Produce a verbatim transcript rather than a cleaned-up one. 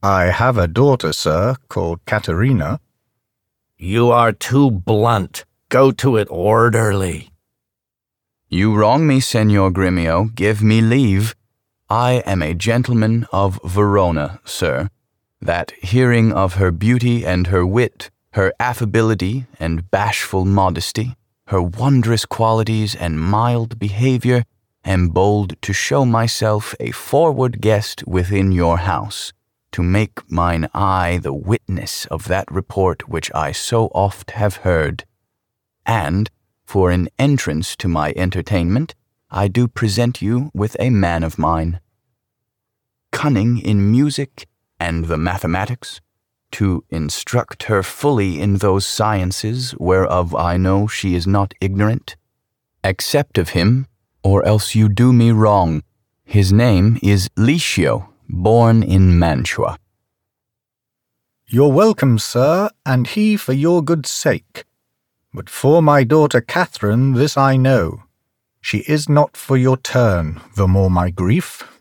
I have a daughter, sir, called Katerina. You are too blunt. Go to it orderly. You wrong me, Senor Grimio. Give me leave. I am a gentleman of Verona, sir, that hearing of her beauty and her wit, her affability and bashful modesty, her wondrous qualities and mild behavior, am bold to show myself a forward guest within your house, to make mine eye the witness of that report which I so oft have heard. And, for an entrance to my entertainment, I do present you with a man of mine, cunning in music and the mathematics, to instruct her fully in those sciences whereof I know she is not ignorant. Accept of him, or else you do me wrong. His name is Licio, born in Mantua. You're welcome, sir, and he for your good sake. But for my daughter Catherine this I know. She is not for your turn, the more my grief.